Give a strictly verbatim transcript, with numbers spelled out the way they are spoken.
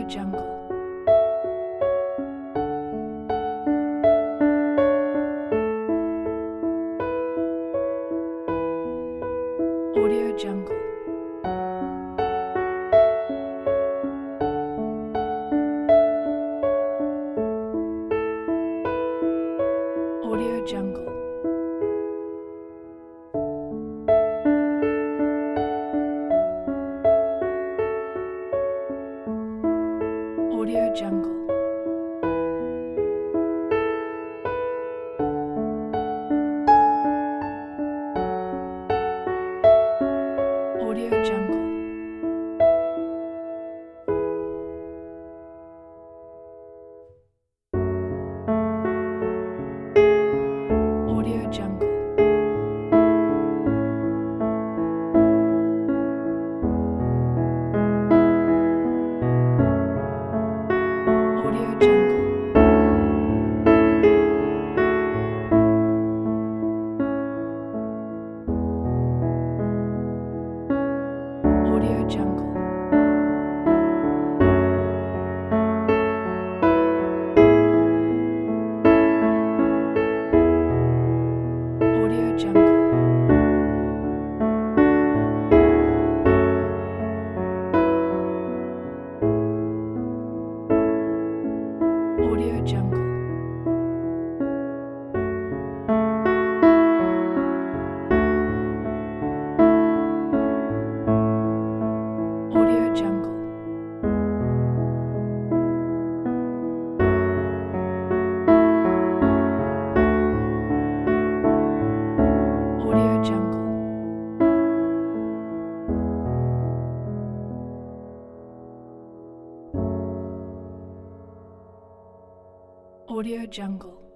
Jungle. Audio Jungle. Audio Jungle. Audio Jungle. Audio Jungle. Audio Jungle. Audio Jungle. Audio Jungle. Audio Jungle. Audio Jungle. Audio Jungle. Audio Jungle. Audio Jungle.